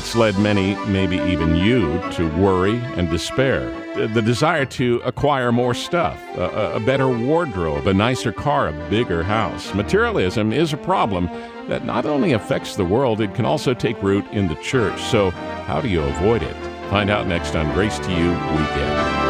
It's led many, maybe even you, to worry and despair. The desire to acquire more stuff, a better wardrobe, a nicer car, a bigger house. Materialism is a problem that not only affects the world, it can also take root in the church. So how do you avoid it? Find out next on Grace to You Weekend.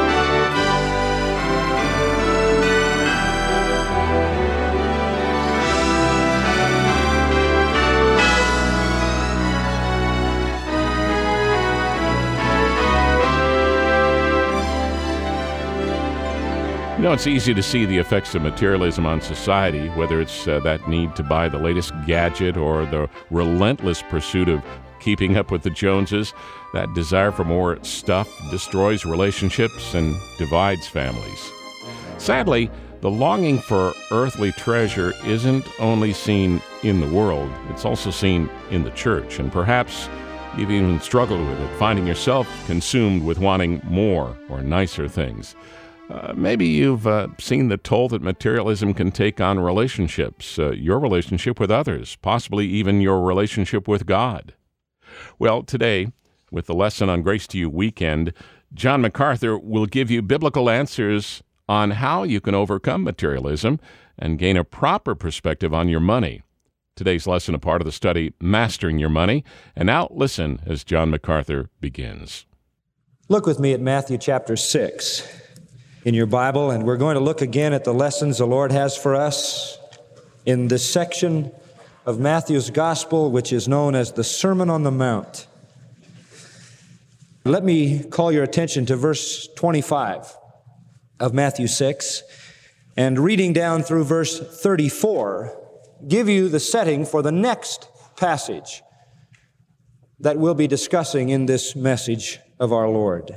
You know, it's easy to see the effects of materialism on society, whether it's that need to buy the latest gadget or the relentless pursuit of keeping up with the Joneses. That desire for more stuff destroys relationships and divides families. Sadly, the longing for earthly treasure isn't only seen in the world, it's also seen in the church. And perhaps you've even struggled with it, finding yourself consumed with wanting more or nicer things. Maybe you've seen the toll that materialism can take on relationships, your relationship with others, possibly even your relationship with God. Well, today, with the lesson on Grace to You Weekend, John MacArthur will give you biblical answers on how you can overcome materialism and gain a proper perspective on your money. Today's lesson, a part of the study, Mastering Your Money. And now listen as John MacArthur begins. Look with me at Matthew chapter 6. In your Bible, and we're going to look again at the lessons the Lord has for us in this section of Matthew's Gospel, which is known as the Sermon on the Mount. Let me call your attention to verse 25 of Matthew 6, and reading down through verse 34, give you the setting for the next passage that we'll be discussing in this message of our Lord.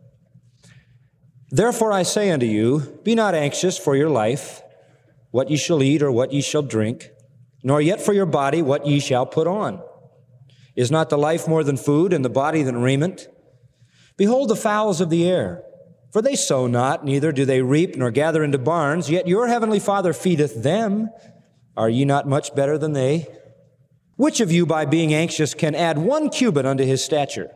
Therefore I say unto you, be not anxious for your life, what ye shall eat or what ye shall drink, nor yet for your body what ye shall put on. Is not the life more than food, and the body than raiment? Behold the fowls of the air, for they sow not, neither do they reap, nor gather into barns, yet your heavenly Father feedeth them. Are ye not much better than they? Which of you by being anxious can add 1 cubit unto his stature?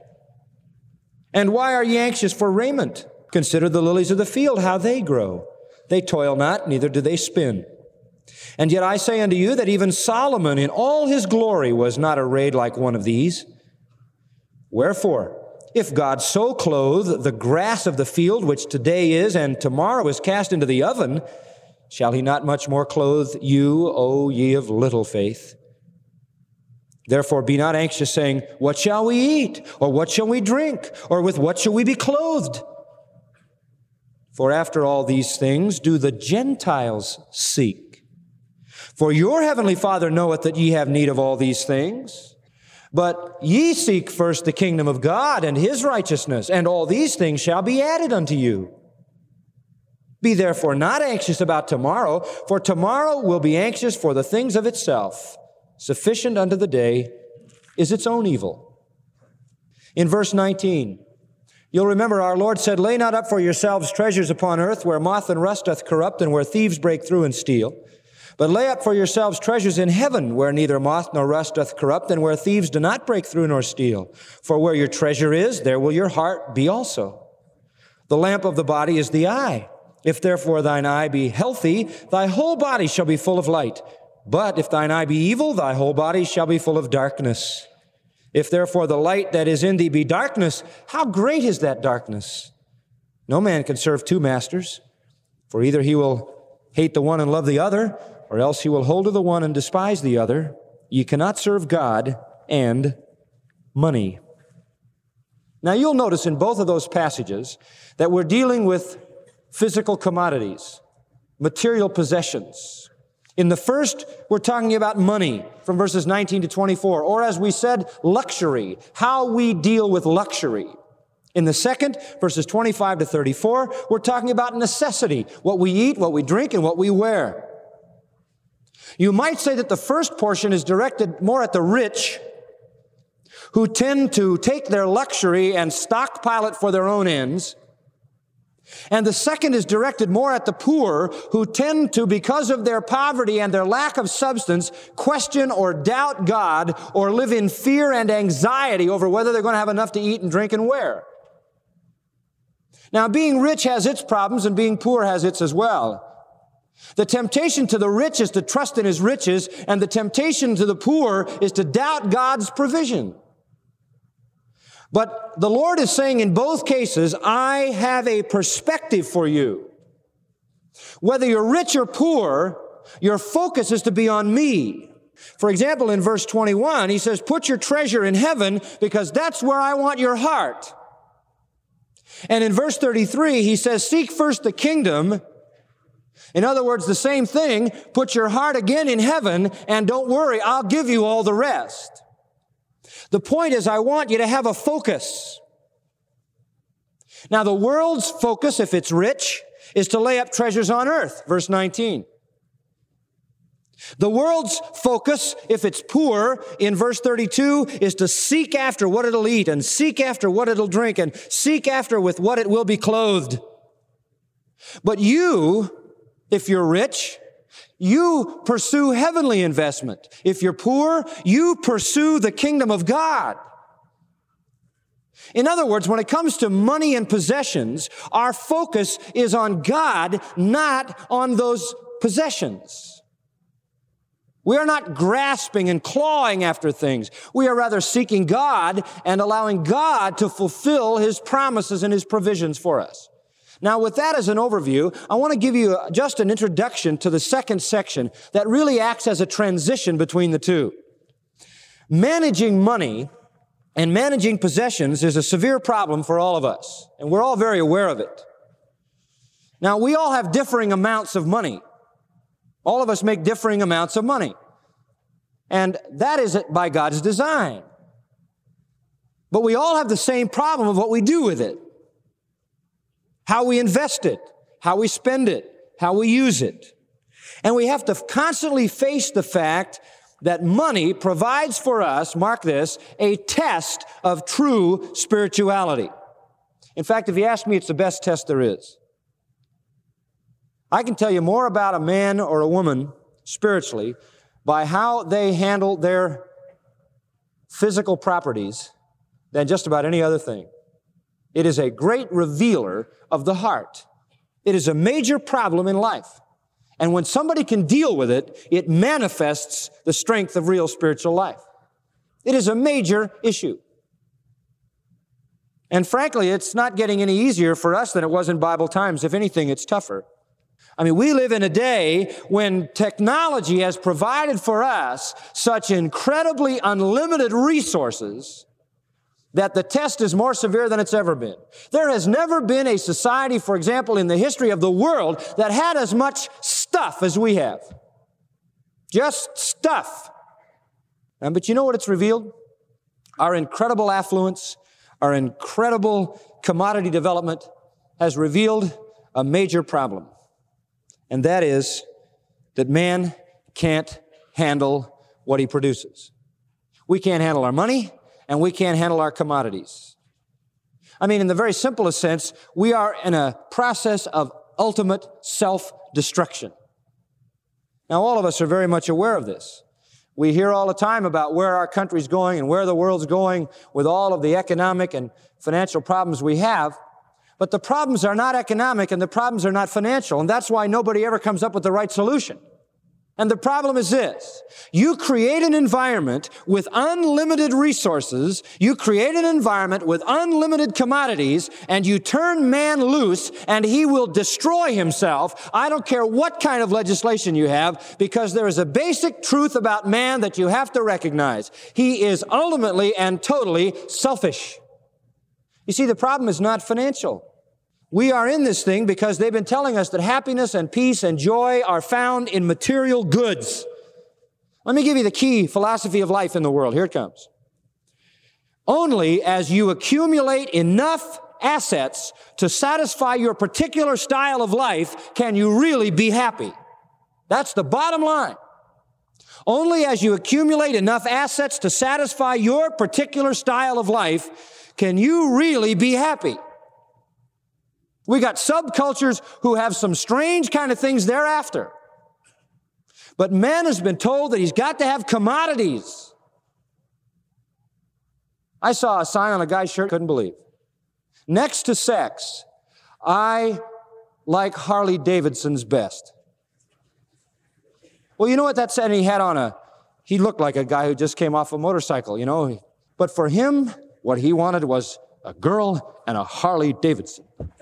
And why are ye anxious for raiment? Consider the lilies of the field, how they grow. They toil not, neither do they spin. And yet I say unto you that even Solomon in all his glory was not arrayed like one of these. Wherefore, if God so clothe the grass of the field, which today is and tomorrow is cast into the oven, shall he not much more clothe you, O ye of little faith? Therefore be not anxious, saying, what shall we eat? Or what shall we drink? Or with what shall we be clothed? For after all these things do the Gentiles seek. For your heavenly Father knoweth that ye have need of all these things. But ye seek first the kingdom of God and his righteousness, and all these things shall be added unto you. Be therefore not anxious about tomorrow, for tomorrow will be anxious for the things of itself. Sufficient unto the day is its own evil. In verse 19, you'll remember our Lord said, lay not up for yourselves treasures upon earth, where moth and rust doth corrupt, and where thieves break through and steal. But lay up for yourselves treasures in heaven, where neither moth nor rust doth corrupt, and where thieves do not break through nor steal. For where your treasure is, there will your heart be also. The lamp of the body is the eye. If therefore thine eye be healthy, thy whole body shall be full of light. But if thine eye be evil, thy whole body shall be full of darkness. If therefore the light that is in thee be darkness, how great is that darkness? No man can serve 2 masters, for either he will hate the one and love the other, or else he will hold to the one and despise the other. Ye cannot serve God and money. Now you'll notice in both of those passages that we're dealing with physical commodities, material possessions. In the first, we're talking about money from verses 19 to 24, or as we said, luxury, how we deal with luxury. In the second, verses 25 to 34, we're talking about necessity, what we eat, what we drink, and what we wear. You might say that the first portion is directed more at the rich, who tend to take their luxury and stockpile it for their own ends, And the second is directed more at the poor, who tend to, because of their poverty and their lack of substance, question or doubt God or live in fear and anxiety over whether they're going to have enough to eat and drink and wear. Now, being rich has its problems and being poor has its as well. The temptation to the rich is to trust in his riches, and the temptation to the poor is to doubt God's provision. But the Lord is saying in both cases, I have a perspective for you. Whether you're rich or poor, your focus is to be on me. For example, in verse 21, he says, put your treasure in heaven because that's where I want your heart. And in verse 33, he says, seek first the kingdom. In other words, the same thing, put your heart again in heaven and don't worry, I'll give you all the rest. The point is, I want you to have a focus. Now, the world's focus, if it's rich, is to lay up treasures on earth, verse 19. The world's focus, if it's poor, in verse 32, is to seek after what it'll eat and seek after what it'll drink and seek after with what it will be clothed. But you, if you're rich, you pursue heavenly investment. If you're poor, you pursue the kingdom of God. In other words, when it comes to money and possessions, our focus is on God, not on those possessions. We are not grasping and clawing after things. We are rather seeking God and allowing God to fulfill His promises and His provisions for us. Now, with that as an overview, I want to give you just an introduction to the second section that really acts as a transition between the two. Managing money and managing possessions is a severe problem for all of us, and we're all very aware of it. Now, we all have differing amounts of money. All of us make differing amounts of money, and that is by God's design. But we all have the same problem of what we do with it. How we invest it, how we spend it, how we use it. And we have to constantly face the fact that money provides for us, mark this, a test of true spirituality. In fact, if you ask me, it's the best test there is. I can tell you more about a man or a woman spiritually by how they handle their physical properties than just about any other thing. It is a great revealer of the heart. It is a major problem in life. And when somebody can deal with it, it manifests the strength of real spiritual life. It is a major issue. And frankly, it's not getting any easier for us than it was in Bible times. If anything, it's tougher. I mean, we live in a day when technology has provided for us such incredibly unlimited resources that the test is more severe than it's ever been. There has never been a society, for example, in the history of the world that had as much stuff as we have. Just stuff. But you know what it's revealed? Our incredible affluence, our incredible commodity development has revealed a major problem. And that is that man can't handle what he produces. We can't handle our money, and we can't handle our commodities. I mean, in the very simplest sense, we are in a process of ultimate self-destruction. Now, all of us are very much aware of this. We hear all the time about where our country's going and where the world's going with all of the economic and financial problems we have. But the problems are not economic and the problems are not financial, and that's why nobody ever comes up with the right solution. And the problem is this: you create an environment with unlimited resources, you create an environment with unlimited commodities, and you turn man loose and he will destroy himself. I don't care what kind of legislation you have, because there is a basic truth about man that you have to recognize. He is ultimately and totally selfish. You see, the problem is not financial. We are in this thing because they've been telling us that happiness and peace and joy are found in material goods. Let me give you the key philosophy of life in the world. Here it comes. Only as you accumulate enough assets to satisfy your particular style of life can you really be happy. That's the bottom line. Only as you accumulate enough assets to satisfy your particular style of life can you really be happy. We got subcultures who have some strange kind of things thereafter. But man has been told that he's got to have commodities. I saw a sign on a guy's shirt, couldn't believe. Next to sex, I like Harley Davidson's best. Well, you know what that said? He looked like a guy who just came off a motorcycle, you know. But for him, what he wanted was a girl and a Harley Davidson.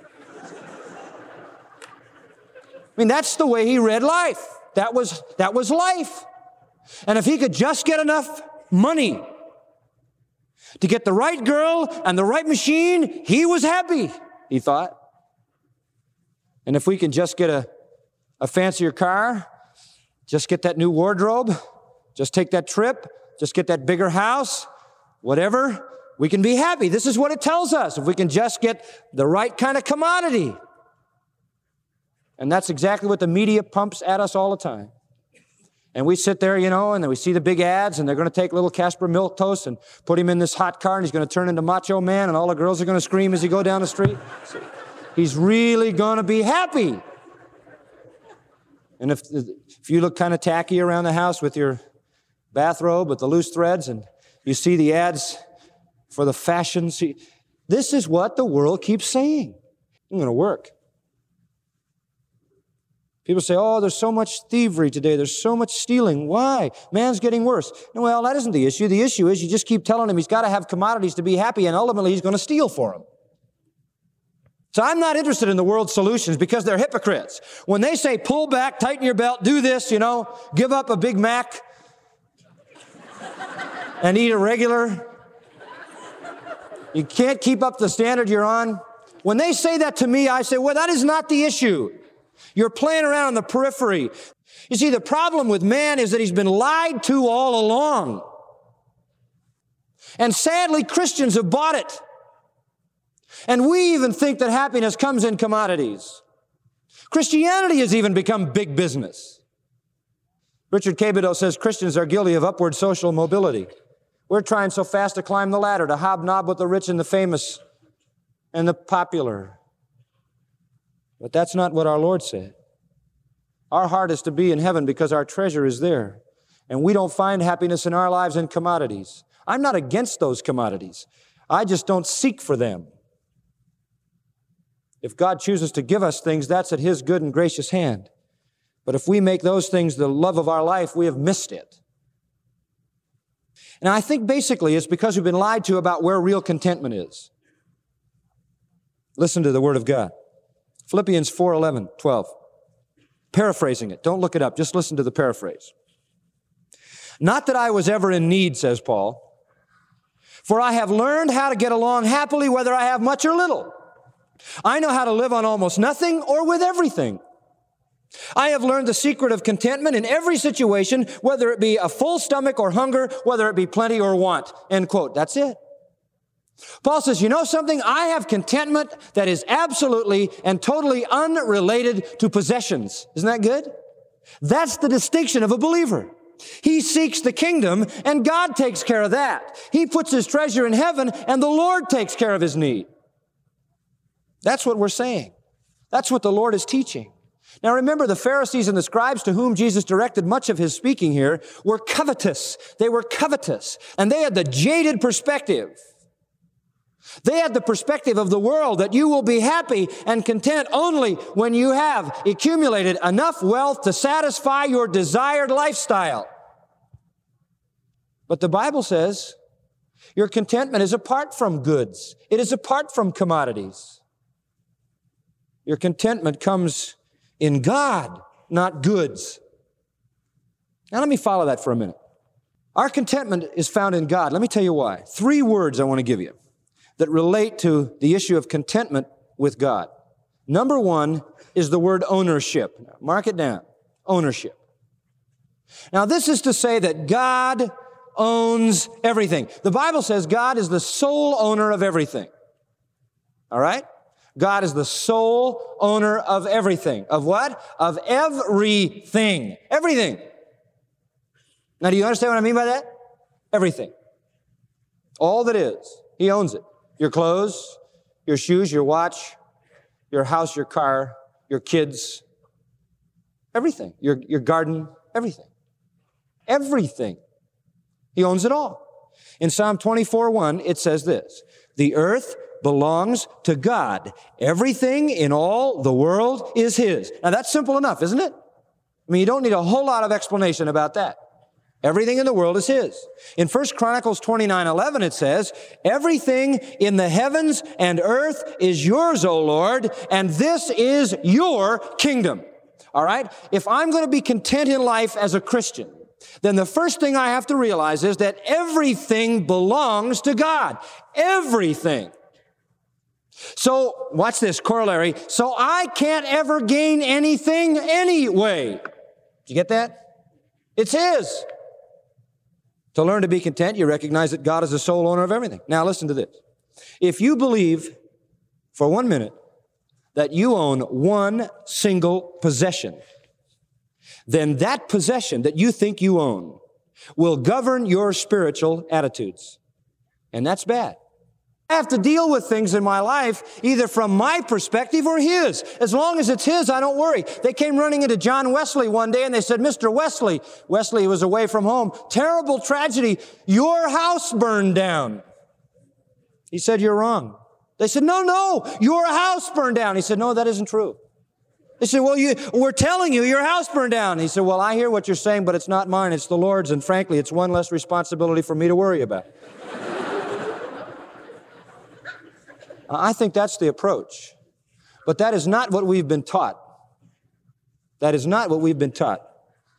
I mean, that's the way he read life. That was life. And if he could just get enough money to get the right girl and the right machine, he was happy, he thought. And if we can just get a fancier car, just get that new wardrobe, just take that trip, just get that bigger house, whatever, we can be happy. This is what it tells us. If we can just get the right kind of commodity. And that's exactly what the media pumps at us all the time. And we sit there, you know, and then we see the big ads, and they're going to take little Casper Milquetoast and put him in this hot car, and he's going to turn into Macho Man, and all the girls are going to scream as he go down the street. So he's really going to be happy. And if you look kind of tacky around the house with your bathrobe with the loose threads, and you see the ads for the fashion, this is what the world keeps saying. It's going to work. People say, oh, there's so much thievery today. There's so much stealing. Why? Man's getting worse. Well, that isn't the issue. The issue is you just keep telling him he's got to have commodities to be happy, and ultimately he's going to steal for them. So I'm not interested in the world's solutions because they're hypocrites. When they say pull back, tighten your belt, do this, you know, give up a Big Mac and eat a regular. You can't keep up the standard you're on. When they say that to me, I say, well, that is not the issue. You're playing around on the periphery. You see, the problem with man is that he's been lied to all along. And sadly, Christians have bought it. And we even think that happiness comes in commodities. Christianity has even become big business. Richard Cabido says Christians are guilty of upward social mobility. We're trying so fast to climb the ladder, to hobnob with the rich and the famous and the popular. But that's not what our Lord said. Our heart is to be in heaven because our treasure is there. And we don't find happiness in our lives in commodities. I'm not against those commodities. I just don't seek for them. If God chooses to give us things, that's at His good and gracious hand. But if we make those things the love of our life, we have missed it. And I think basically it's because we've been lied to about where real contentment is. Listen to the Word of God. Philippians 4:11, 12. Paraphrasing it. Don't look it up. Just listen to the paraphrase. Not that I was ever in need, says Paul, for I have learned how to get along happily whether I have much or little. I know how to live on almost nothing or with everything. I have learned the secret of contentment in every situation, whether it be a full stomach or hunger, whether it be plenty or want. End quote. That's it. Paul says, you know something? I have contentment that is absolutely and totally unrelated to possessions. Isn't that good? That's the distinction of a believer. He seeks the kingdom, and God takes care of that. He puts his treasure in heaven, and the Lord takes care of his need. That's what we're saying. That's what the Lord is teaching. Now remember, the Pharisees and the scribes to whom Jesus directed much of his speaking here were covetous. They were covetous, and they had the jaded perspective. They had the perspective of the world that you will be happy and content only when you have accumulated enough wealth to satisfy your desired lifestyle. But the Bible says your contentment is apart from goods. It is apart from commodities. Your contentment comes in God, not goods. Now let me follow that for a minute. Our contentment is found in God. Let me tell you why. 3 words I want to give you that relate to the issue of contentment with God. Number 1 is the word ownership. Mark it down. Ownership. Now, this is to say that God owns everything. The Bible says God is the sole owner of everything. All right? God is the sole owner of everything. Of what? Of everything. Everything. Now, do you understand what I mean by that? Everything. All that is. He owns it. Your clothes, your shoes, your watch, your house, your car, your kids, everything, your garden, everything. Everything. He owns it all. In Psalm 24:1, it says this, the earth belongs to God. Everything in all the world is His. Now that's simple enough, isn't it? I mean, you don't need a whole lot of explanation about that. Everything in the world is His. In 1 Chronicles 29:11, it says, everything in the heavens and earth is yours, O Lord, and this is your kingdom. All right? If I'm going to be content in life as a Christian, then the first thing I have to realize is that everything belongs to God. Everything. So, watch this corollary. So I can't ever gain anything anyway. Did you get that? It's His. To learn to be content, you recognize that God is the sole owner of everything. Now listen to this. If you believe for 1 minute that you own one single possession, then that possession that you think you own will govern your spiritual attitudes. And that's bad. I have to deal with things in my life either from my perspective or His. As long as it's His, I don't worry. They came running into John Wesley one day and they said, Mr. Wesley, Wesley was away from home, terrible tragedy, your house burned down. He said, you're wrong. They said, no, your house burned down. He said, no, that isn't true. They said, well, we're telling you your house burned down. He said, well, I hear what you're saying, but it's not mine, it's the Lord's, and frankly, it's one less responsibility for me to worry about. I think that's the approach. But that is not what we've been taught. That is not what we've been taught.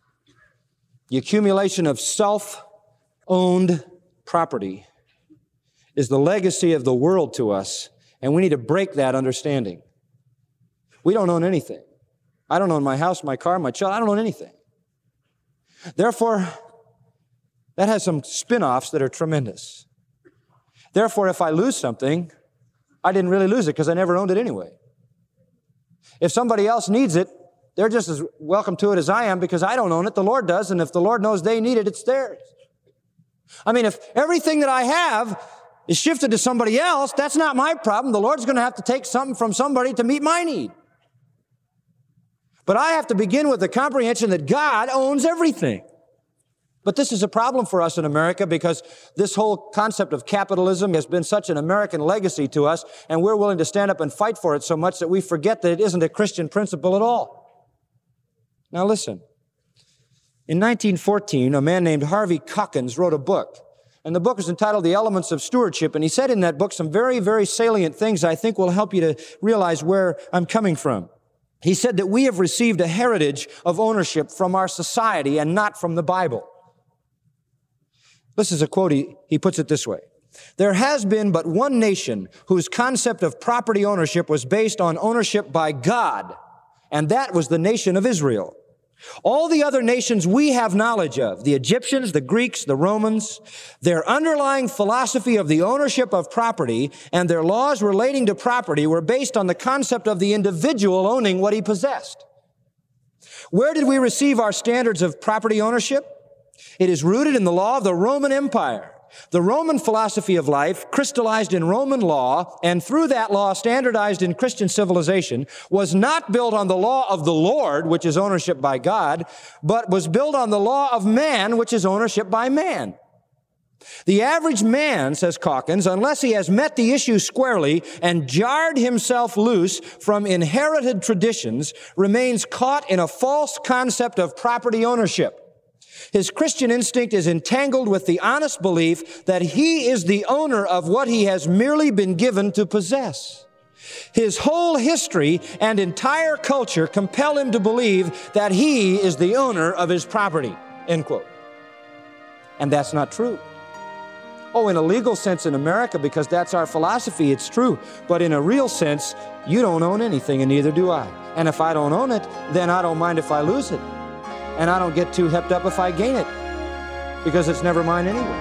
The accumulation of self-owned property is the legacy of the world to us, and we need to break that understanding. We don't own anything. I don't own my house, my car, my child. I don't own anything. Therefore, that has some spin-offs that are tremendous. Therefore, if I lose something, I didn't really lose it because I never owned it anyway. If somebody else needs it, they're just as welcome to it as I am because I don't own it. The Lord does, and if the Lord knows they need it, it's theirs. I mean, if everything that I have is shifted to somebody else, that's not my problem. The Lord's going to have to take something from somebody to meet my need. But I have to begin with the comprehension that God owns everything. But this is a problem for us in America because this whole concept of capitalism has been such an American legacy to us, and we're willing to stand up and fight for it so much that we forget that it isn't a Christian principle at all. Now listen. In 1914, a man named Harvey Calkins wrote a book, and the book is entitled The Elements of Stewardship, and he said in that book some very, very salient things I think will help you to realize where I'm coming from. He said that we have received a heritage of ownership from our society and not from the Bible. This is a quote, he puts it this way. There has been but one nation whose concept of property ownership was based on ownership by God, and that was the nation of Israel. All the other nations we have knowledge of, the Egyptians, the Greeks, the Romans, their underlying philosophy of the ownership of property and their laws relating to property were based on the concept of the individual owning what he possessed. Where did we receive our standards of property ownership? It is rooted in the law of the Roman Empire. The Roman philosophy of life, crystallized in Roman law, and through that law standardized in Christian civilization, was not built on the law of the Lord, which is ownership by God, but was built on the law of man, which is ownership by man. The average man, says Calkins, unless he has met the issue squarely and jarred himself loose from inherited traditions, remains caught in a false concept of property ownership. His Christian instinct is entangled with the honest belief that he is the owner of what he has merely been given to possess. His whole history and entire culture compel him to believe that he is the owner of his property, end quote. And that's not true. Oh, in a legal sense in America, because that's our philosophy, it's true. But in a real sense, you don't own anything, and neither do I. And if I don't own it, then I don't mind if I lose it. And I don't get too hepped up if I gain it, because it's never mine anyway.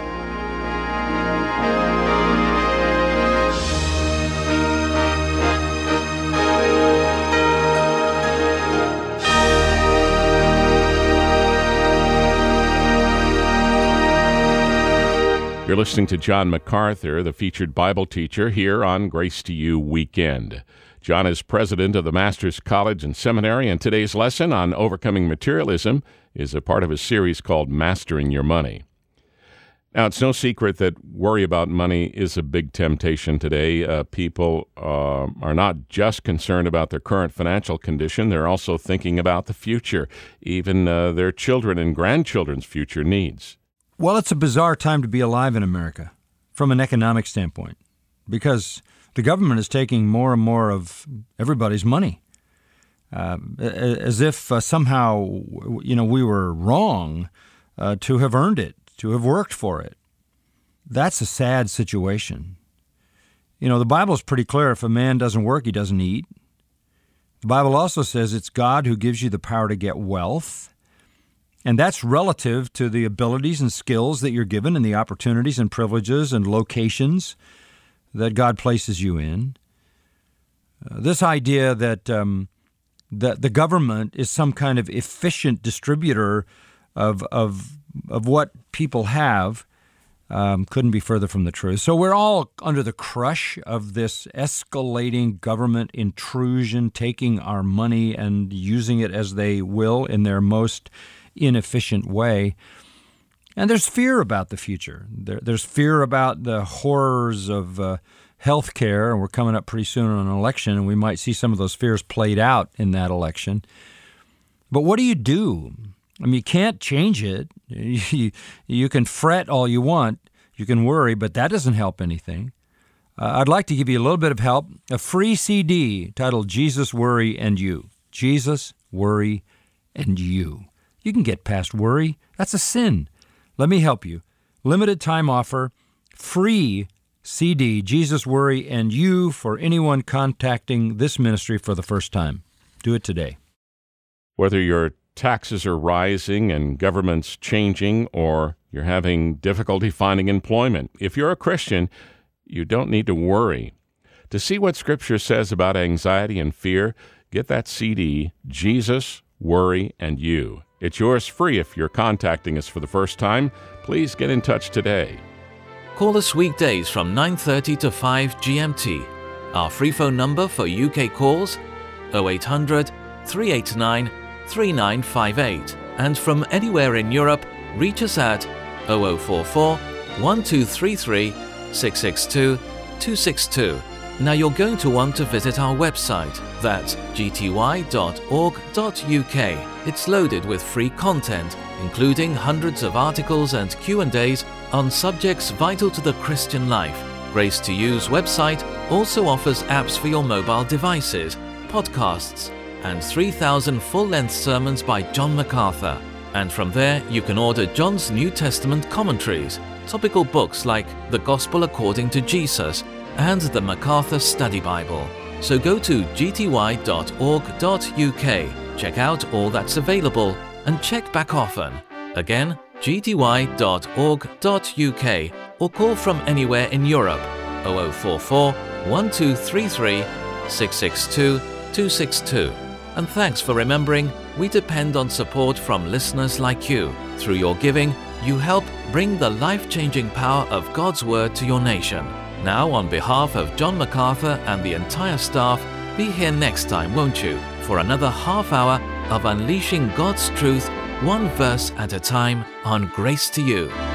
You're listening to John MacArthur, the featured Bible teacher, here on Grace to You Weekend. John is president of the Masters College and Seminary, and today's lesson on overcoming materialism is a part of a series called Mastering Your Money. Now, it's no secret that worry about money is a big temptation today. People are not just concerned about their current financial condition, they're also thinking about the future, even their children and grandchildren's future needs. Well, it's a bizarre time to be alive in America from an economic standpoint, because the government is taking more and more of everybody's money, as if somehow, we were wrong to have earned it, to have worked for it. That's a sad situation. The Bible is pretty clear. If a man doesn't work, he doesn't eat. The Bible also says it's God who gives you the power to get wealth, and that's relative to the abilities and skills that you're given and the opportunities and privileges and locations that God places you in. This idea that that the government is some kind of efficient distributor of what people have couldn't be further from the truth. So we're all under the crush of this escalating government intrusion, taking our money and using it as they will in their most inefficient way. And there's fear about the future. There's fear about the horrors of health care, and we're coming up pretty soon on an election, and we might see some of those fears played out in that election. But what do? You can't change it. You can fret all you want. You can worry, but that doesn't help anything. I'd like to give you a little bit of help. A free CD titled Jesus, Worry, and You. Jesus, Worry, and You. You can get past worry. That's a sin. Let me help you. Limited time offer, free CD, Jesus, Worry, and You for anyone contacting this ministry for the first time. Do it today. Whether your taxes are rising and government's changing, or you're having difficulty finding employment, if you're a Christian, you don't need to worry. To see what Scripture says about anxiety and fear, get that CD, Jesus, Worry, and You. It's yours free if you're contacting us for the first time. Please get in touch today. Call us weekdays from 9:30 to 5 GMT. Our free phone number for UK calls, 0800 389 3958. And from anywhere in Europe, reach us at 0044 1233 662 262. Now you're going to want to visit our website. That's gty.org.uk. It's loaded with free content, including hundreds of articles and Q&As on subjects vital to the Christian life. Grace to You's website also offers apps for your mobile devices, podcasts, and 3,000 full-length sermons by John MacArthur. And from there, you can order John's New Testament commentaries, topical books like The Gospel According to Jesus, and the MacArthur Study Bible. So go to gty.org.uk, check out all that's available, and check back often. Again, gty.org.uk, or call from anywhere in Europe, 0044 1233 662 262. And thanks for remembering, we depend on support from listeners like you. Through your giving, you help bring the life-changing power of God's Word to your nation. Now, on behalf of John MacArthur and the entire staff, be here next time, won't you, for another half hour of unleashing God's truth, one verse at a time, on Grace to You.